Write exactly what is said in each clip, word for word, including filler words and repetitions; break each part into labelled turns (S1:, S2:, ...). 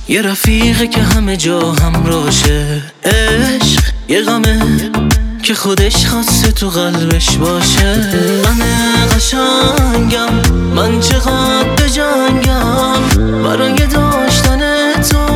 S1: یه رفیقه که همه جا همراشه، عشق یه غمه که خودش خواسته تو قلبش باشه. من قشنگم، من چقدر بجنگم برای داشتن تو.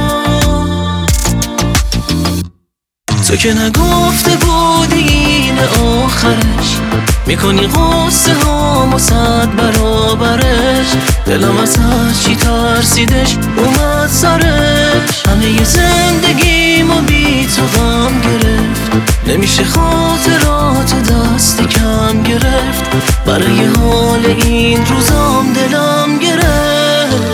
S1: تو که نگفته بودی این آخرش، میکنی قصه هامو صد برابرش. دلم از هر چی ترسیدش اومد سرش، همه ی زندگیمو بی تو غم گرفت. نمیشه خاطرات دست کم گرفت، برای حال این روزام دلم گرفت.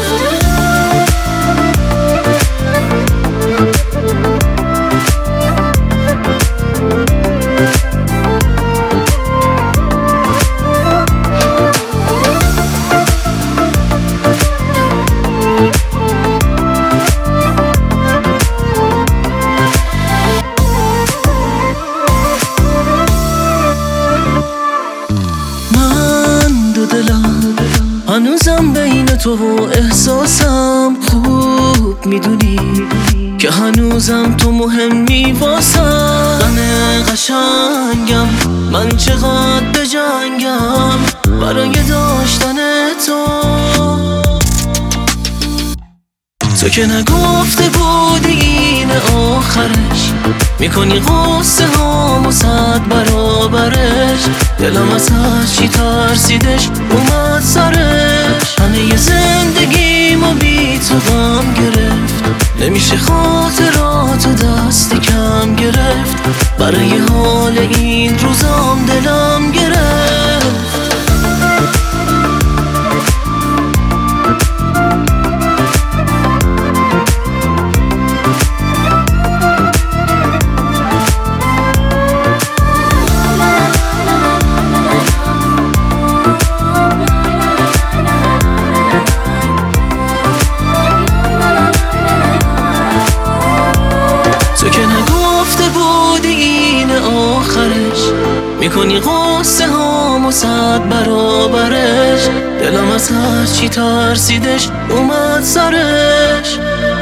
S1: هنوزم بین تو و احساسم، خوب میدونی که هنوزم تو مهمی واسم. من قشنگم، من چقدر بجنگم برای داشتن تو. تو که نگفته بودی این آخرش، میکنی قصه هامو صد برابرش. دلم از هر چی ترسیدش اومد سرش، همه ی زندگیمو بی تو غم گرفت. نمیشه خاطراتو دست کم گرفت، برای حال این روزام دلم گرفت. میکنی قصه هامو صد برابرش. دلم از هر چی ترسیدش اومد سرش.